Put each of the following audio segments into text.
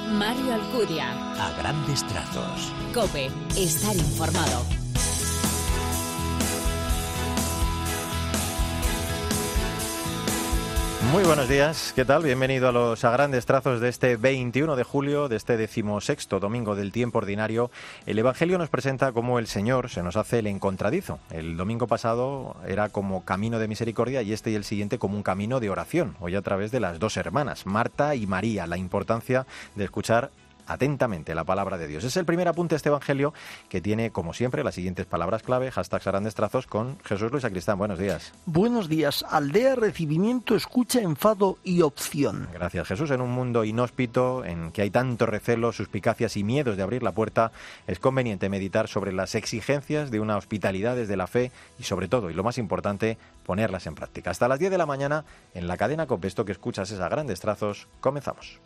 Mario Alcudia. A grandes trazos. COPE. Estar informado. Muy buenos días, ¿qué tal? Bienvenido a los A Grandes Trazos de este 21 de julio, de este 16º domingo del tiempo ordinario. El Evangelio nos presenta cómo el Señor se nos hace el encontradizo. El domingo pasado era como camino de misericordia y este y el siguiente como un camino de oración. Hoy a través de las dos hermanas, Marta y María, la importancia de escuchar atentamente la palabra de Dios. Es el primer apunte de este Evangelio que tiene, como siempre, las siguientes palabras clave, hashtags A Grandes Trazos, con Jesús Luis Sacristán. Buenos días. Buenos días. Aldea, recibimiento, escucha, enfado y opción. Gracias, Jesús. En un mundo inhóspito, en que hay tanto recelo, suspicacias y miedos de abrir la puerta, es conveniente meditar sobre las exigencias de una hospitalidad desde la fe y, sobre todo, y lo más importante, ponerlas en práctica. Hasta las 10 de la mañana, en la cadena COPE, esto que escuchas es A Grandes Trazos. Comenzamos.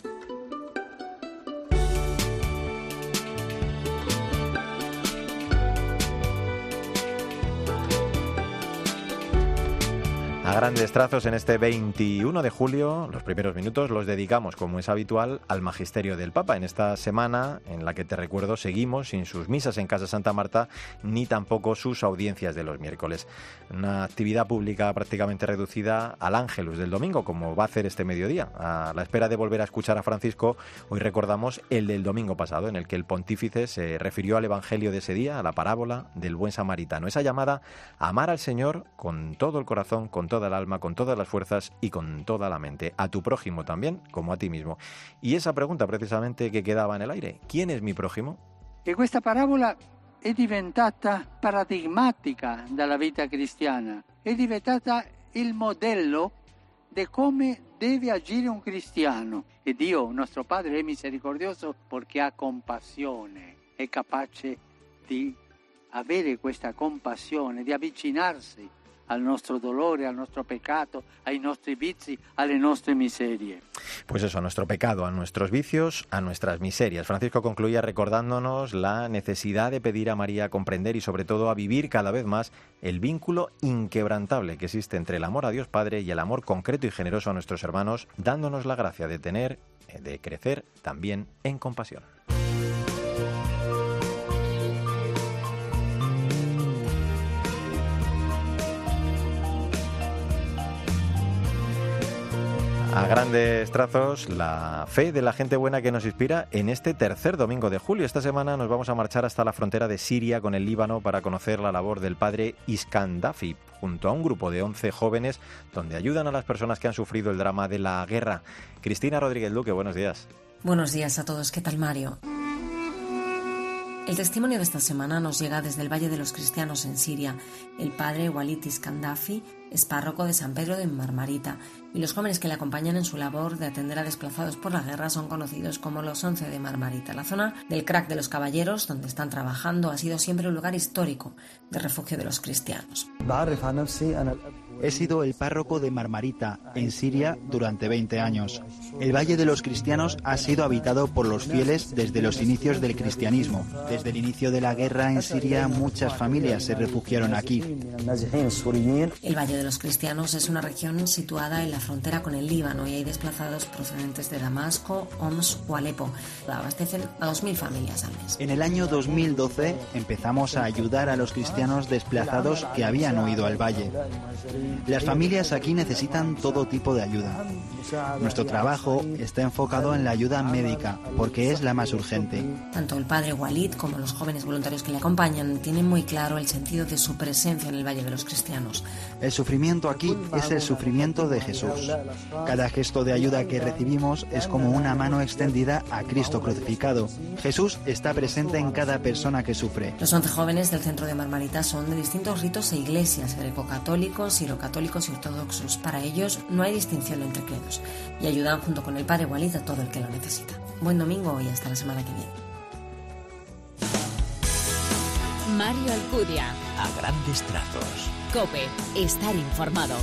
A Grandes Trazos en este 21 de julio, los primeros minutos los dedicamos, como es habitual, al Magisterio del Papa. En esta semana, en la que te recuerdo, seguimos sin sus misas en Casa Santa Marta, ni tampoco sus audiencias de los miércoles. Una actividad pública prácticamente reducida al Ángelus del domingo, como va a hacer este mediodía. A la espera de volver a escuchar a Francisco, hoy recordamos el del domingo pasado, en el que el pontífice se refirió al Evangelio de ese día, a la parábola del buen samaritano. Esa llamada a amar al Señor con todo el corazón, con toda el alma, con todas las fuerzas y con toda la mente, a tu prójimo también como a ti mismo. Y esa pregunta precisamente que quedaba en el aire, ¿quién es mi prójimo? E questa parabola è diventata paradigmatica della vita cristiana, è diventata il modello di come deve agire un cristiano. E Dio, nostro Padre, è misericordioso perché ha compassione, è capace di avere questa compassione, di avvicinarsi al nuestro dolor, al nuestro pecado, ai nostri vizi, alle nostre miserie. Pues eso, a nuestro pecado, a nuestros vicios, a nuestras miserias. Francisco concluía recordándonos la necesidad de pedir a María comprender y sobre todo a vivir cada vez más el vínculo inquebrantable que existe entre el amor a Dios Padre y el amor concreto y generoso a nuestros hermanos, dándonos la gracia de crecer también en compasión. A grandes trazos, la fe de la gente buena que nos inspira en este tercer domingo de julio. Esta semana nos vamos a marchar hasta la frontera de Siria con el Líbano para conocer la labor del padre Iskandafi, junto a un grupo de 11 jóvenes, donde ayudan a las personas que han sufrido el drama de la guerra. Cristina Rodríguez Luque, buenos días. Buenos días a todos, ¿qué tal, Mario? El testimonio de esta semana nos llega desde el Valle de los Cristianos en Siria. El padre Walid Iskandafi es párroco de San Pedro de Marmarita y los jóvenes que le acompañan en su labor de atender a desplazados por la guerra son conocidos como los 11 de Marmarita. La zona del Crac de los Caballeros, donde están trabajando, ha sido siempre un lugar histórico de refugio de los cristianos. He sido el párroco de Marmarita, en Siria, durante 20 años. El Valle de los Cristianos ha sido habitado por los fieles desde los inicios del cristianismo. Desde el inicio de la guerra en Siria, muchas familias se refugiaron aquí. El Valle de los Cristianos es una región situada en la frontera con el Líbano y hay desplazados procedentes de Damasco, Homs o Alepo. Abastecen a 2.000 familias al mes. En el año 2012 empezamos a ayudar a los cristianos desplazados que habían huido al valle. Las familias aquí necesitan todo tipo de ayuda. Nuestro trabajo está enfocado en la ayuda médica, porque es la más urgente. Tanto el padre Walid como los jóvenes voluntarios que le acompañan tienen muy claro el sentido de su presencia en el Valle de los Cristianos. El sufrimiento aquí es el sufrimiento de Jesús. Cada gesto de ayuda que recibimos es como una mano extendida a Cristo crucificado. Jesús está presente en cada persona que sufre. Los 11 jóvenes del centro de Marmarita son de distintos ritos e iglesias, grecocatólicos, sirocatólicos y ortodoxos. Para ellos no hay distinción entre credos y ayudan junto con el padre Walid a todo el que lo necesita. Buen domingo y hasta la semana que viene. Mario Alcudia. A grandes trazos. COPE. Estar informado.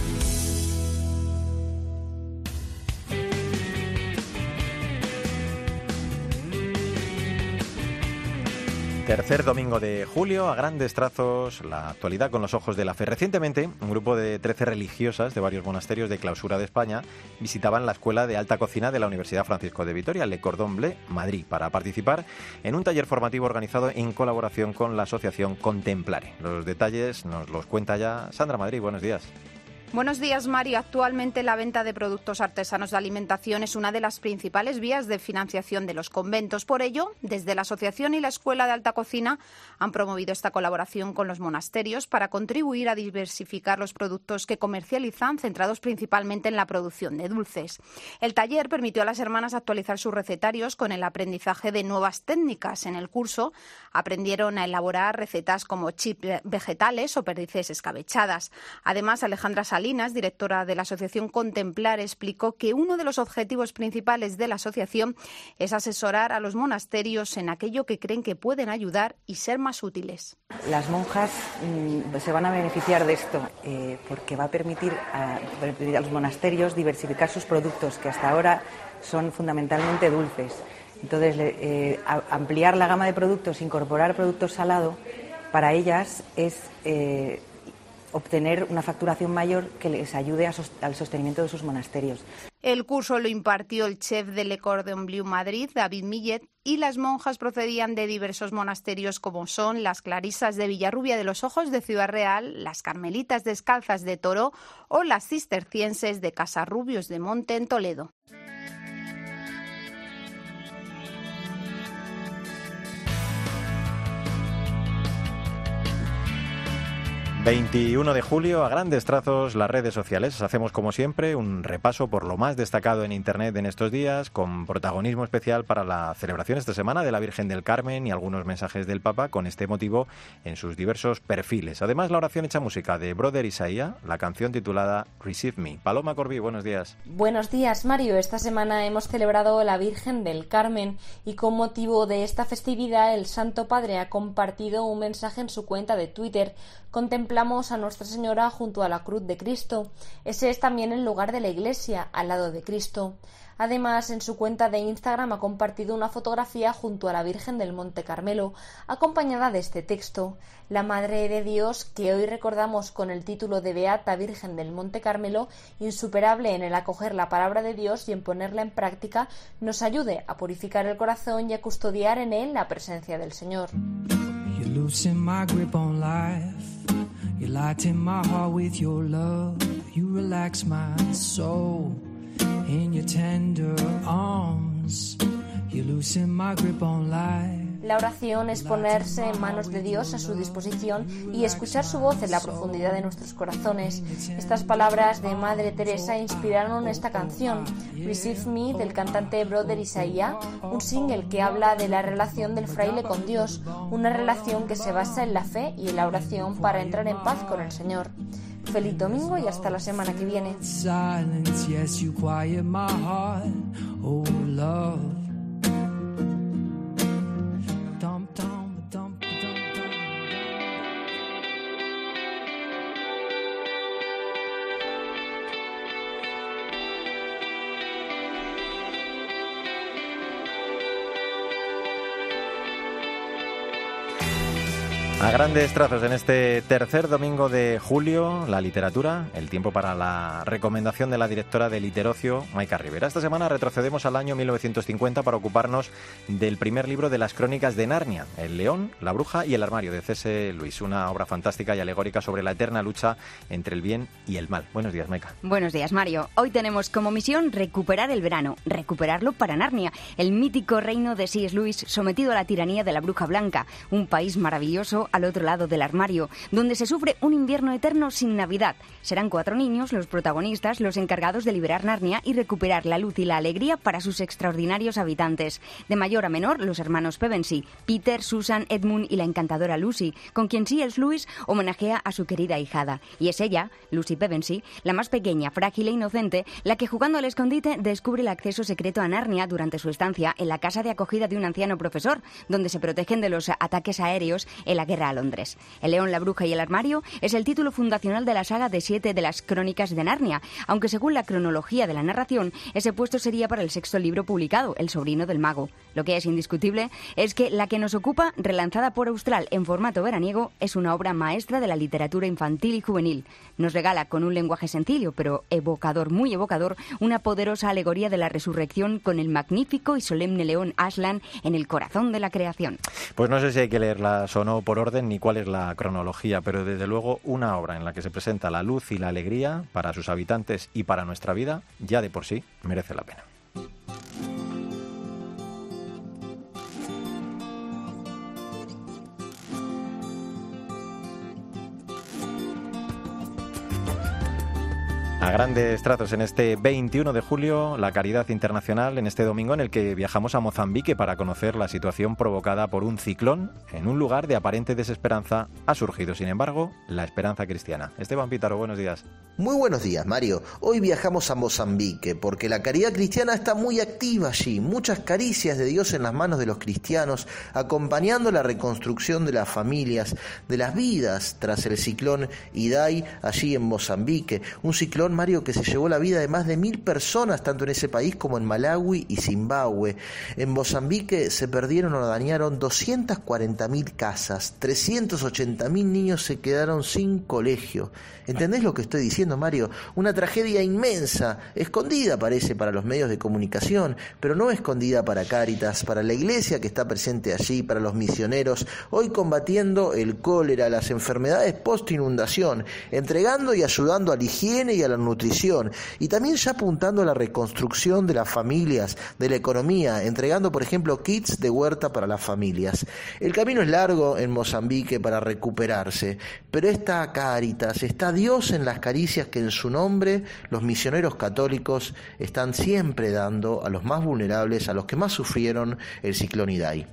Tercer domingo de julio, a grandes trazos, la actualidad con los ojos de la fe. Recientemente, un grupo de 13 religiosas de varios monasterios de clausura de España visitaban la Escuela de Alta Cocina de la Universidad Francisco de Vitoria, Le Cordon Bleu, Madrid, para participar en un taller formativo organizado en colaboración con la asociación Contemplare. Los detalles nos los cuenta ya Sandra Madrid. Buenos días. Buenos días, Mario. Actualmente la venta de productos artesanos de alimentación es una de las principales vías de financiación de los conventos. Por ello, desde la Asociación y la Escuela de Alta Cocina han promovido esta colaboración con los monasterios para contribuir a diversificar los productos que comercializan, centrados principalmente en la producción de dulces. El taller permitió a las hermanas actualizar sus recetarios con el aprendizaje de nuevas técnicas. En el curso aprendieron a elaborar recetas como chips vegetales o perdices escabechadas. Además, Alejandra Salinas, directora de la Asociación Contemplare, explicó que uno de los objetivos principales de la asociación es asesorar a los monasterios en aquello que creen que pueden ayudar y ser más útiles. Las monjas se van a beneficiar de esto porque va a permitir a los monasterios diversificar sus productos, que hasta ahora son fundamentalmente dulces. Entonces, ampliar la gama de productos, incorporar productos salados, para ellas es obtener una facturación mayor que les ayude al sostenimiento de sus monasterios. El curso lo impartió el chef de Le Cordon Bleu Madrid, David Millet, y las monjas procedían de diversos monasterios como son las Clarisas de Villarrubia de los Ojos de Ciudad Real, las Carmelitas Descalzas de Toro o las Cistercienses de Casarrubios de Monte en Toledo. 21 de julio, a grandes trazos, las redes sociales. Hacemos, como siempre, un repaso por lo más destacado en Internet en estos días, con protagonismo especial para la celebración esta semana de la Virgen del Carmen y algunos mensajes del Papa con este motivo en sus diversos perfiles. Además, la oración hecha música de Brother Isaías, la canción titulada Receive Me. Paloma Corbí, buenos días. Buenos días, Mario. Esta semana hemos celebrado la Virgen del Carmen y con motivo de esta festividad el Santo Padre ha compartido un mensaje en su cuenta de Twitter. Contemplamos a Nuestra Señora junto a la cruz de Cristo. Ese es también el lugar de la Iglesia, al lado de Cristo. Además, en su cuenta de Instagram ha compartido una fotografía junto a la Virgen del Monte Carmelo, acompañada de este texto: la Madre de Dios, que hoy recordamos con el título de Beata Virgen del Monte Carmelo, insuperable en el acoger la palabra de Dios y en ponerla en práctica, nos ayude a purificar el corazón y a custodiar en él la presencia del Señor. You lighten my heart with your love. You relax my soul in your tender arms. You loosen my grip on life. La oración es ponerse en manos de Dios a su disposición y escuchar su voz en la profundidad de nuestros corazones. Estas palabras de Madre Teresa inspiraron esta canción, Receive Me, del cantante Brother Isaías, un single que habla de la relación del fraile con Dios, una relación que se basa en la fe y en la oración para entrar en paz con el Señor. Feliz domingo y hasta la semana que viene. A grandes trazos en este tercer domingo de julio, la literatura, el tiempo para la recomendación de la directora de Literocio, Maica Rivera. Esta semana retrocedemos al año 1950 para ocuparnos del primer libro de las crónicas de Narnia, El león, la bruja y el armario, de C.S. Lewis, una obra fantástica y alegórica sobre la eterna lucha entre el bien y el mal. Buenos días, Maica. Buenos días, Mario. Hoy tenemos como misión recuperar el verano, recuperarlo para Narnia, el mítico reino de C.S. Lewis sometido a la tiranía de la bruja blanca, un país maravilloso al otro lado del armario, donde se sufre un invierno eterno sin Navidad. Serán 4 niños, los protagonistas, los encargados de liberar Narnia y recuperar la luz y la alegría para sus extraordinarios habitantes. De mayor a menor, los hermanos Pevensey, Peter, Susan, Edmund y la encantadora Lucy, con quien C.S. Lewis homenajea a su querida ahijada. Y es ella, Lucy Pevensey, la más pequeña, frágil e inocente, la que jugando al escondite descubre el acceso secreto a Narnia durante su estancia en la casa de acogida de un anciano profesor, donde se protegen de los ataques aéreos en la guerra guerra a Londres. El león, la bruja y el armario es el título fundacional de la saga de 7 de las Crónicas de Narnia, aunque según la cronología de la narración, ese puesto sería para el 6º libro publicado, El sobrino del mago. Lo que es indiscutible es que La que nos ocupa, relanzada por Austral en formato veraniego, es una obra maestra de la literatura infantil y juvenil. Nos regala, con un lenguaje sencillo, pero evocador, muy evocador, una poderosa alegoría de la resurrección con el magnífico y solemne león Aslan en el corazón de la creación. Pues no sé si hay que leerlas o no por orden ni cuál es la cronología, pero desde luego una obra en la que se presenta la luz y la alegría para sus habitantes y para nuestra vida, ya de por sí merece la pena. A grandes trazos en este 21 de julio, la caridad internacional en este domingo en el que viajamos a Mozambique para conocer la situación provocada por un ciclón. En un lugar de aparente desesperanza ha surgido, sin embargo, la esperanza cristiana. Esteban Pítaro, buenos días. Muy buenos días, Mario. Hoy viajamos a Mozambique porque la caridad cristiana está muy activa allí. Muchas caricias de Dios en las manos de los cristianos, acompañando la reconstrucción de las familias, de las vidas tras el ciclón Idai allí en Mozambique. Un ciclón, Mario, que se llevó la vida de más de 1.000 personas, tanto en ese país como en Malawi y Zimbabue. En Mozambique se perdieron o dañaron 240.000 casas, 380.000 niños se quedaron sin colegio. ¿Entendés lo que estoy diciendo, Mario? Una tragedia inmensa, escondida parece para los medios de comunicación, pero no escondida para Cáritas, para la iglesia que está presente allí, para los misioneros, hoy combatiendo el cólera, las enfermedades post-inundación, entregando y ayudando a la higiene y a la nutrición, y también ya apuntando a la reconstrucción de las familias, de la economía, entregando, por ejemplo, kits de huerta para las familias. El camino es largo en Mozambique para recuperarse, pero está Cáritas, está Dios en las caricias que en su nombre los misioneros católicos están siempre dando a los más vulnerables, a los que más sufrieron el ciclón Idai.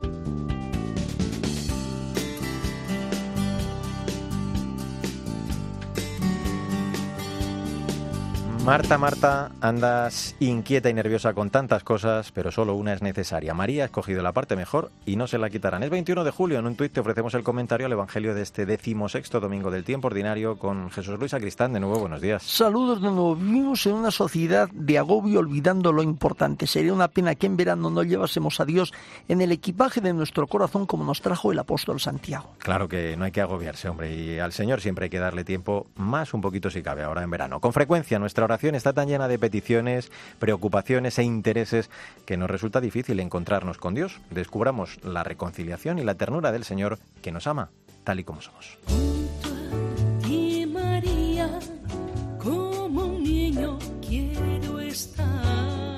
Marta, andas inquieta y nerviosa con tantas cosas, pero solo una es necesaria. María ha escogido la parte mejor y no se la quitarán. Es 21 de julio, en un tuit te ofrecemos el comentario al Evangelio de este 16º domingo del tiempo ordinario con Jesús Luis Sacristán. De nuevo, buenos días. Saludos de nuevo. Vivimos en una sociedad de agobio olvidando lo importante. Sería una pena que en verano no llevásemos a Dios en el equipaje de nuestro corazón como nos trajo el apóstol Santiago. Claro que no hay que agobiarse, hombre, y al Señor siempre hay que darle tiempo, más un poquito si cabe, ahora en verano. Con frecuencia nuestra oración está tan llena de peticiones, preocupaciones e intereses que nos resulta difícil encontrarnos con Dios. Descubramos la reconciliación y la ternura del Señor que nos ama tal y como somos. Junto a ti, María, como un niño quiero estar.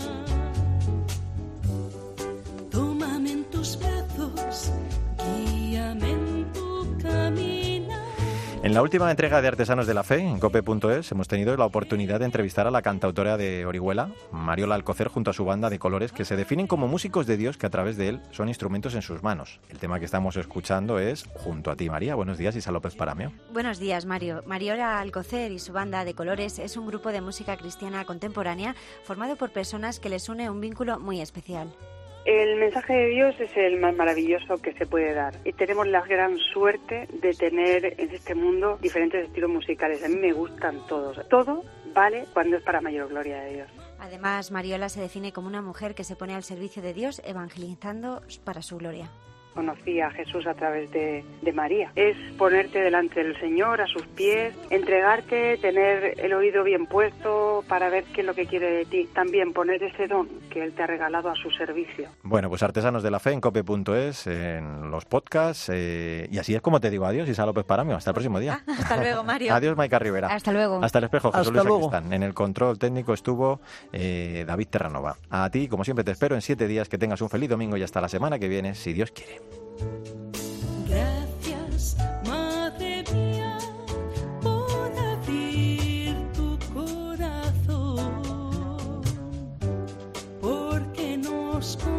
Tómame en tus brazos, guíame en tu camino. En la última entrega de Artesanos de la Fe, en cope.es, hemos tenido la oportunidad de entrevistar a la cantautora de Orihuela, Mariola Alcocer, junto a su banda de colores, que se definen como músicos de Dios que a través de él son instrumentos en sus manos. El tema que estamos escuchando es Junto a ti, María. Buenos días, Isa López Parameo. Buenos días, Mario. Mariola Alcocer y su banda de colores es un grupo de música cristiana contemporánea formado por personas que les une un vínculo muy especial. El mensaje de Dios es el más maravilloso que se puede dar y tenemos la gran suerte de tener en este mundo diferentes estilos musicales. A mí me gustan todos. Todo vale cuando es para mayor gloria de Dios. Además, Mariola se define como una mujer que se pone al servicio de Dios evangelizando para su gloria. Conocí a Jesús a través de María. Es ponerte delante del Señor, a sus pies, entregarte, tener el oído bien puesto para ver qué es lo que quiere de ti. También poner ese don que Él te ha regalado a su servicio. Bueno, pues Artesanos de la Fe en cope.es, en los podcasts, y así es como te digo adiós, Isa López Paramio. Hasta el próximo día. Hasta luego, Mario. Adiós, Maica Rivera. Hasta luego. Hasta el espejo, Jesús Hasta Luis luego. Sacristán. En el control técnico estuvo David Terranova. A ti, como siempre, te espero en 7 días. Que tengas un feliz domingo y hasta la semana que viene, si Dios quiere. Gracias, Madre mía, por abrir tu corazón, porque nos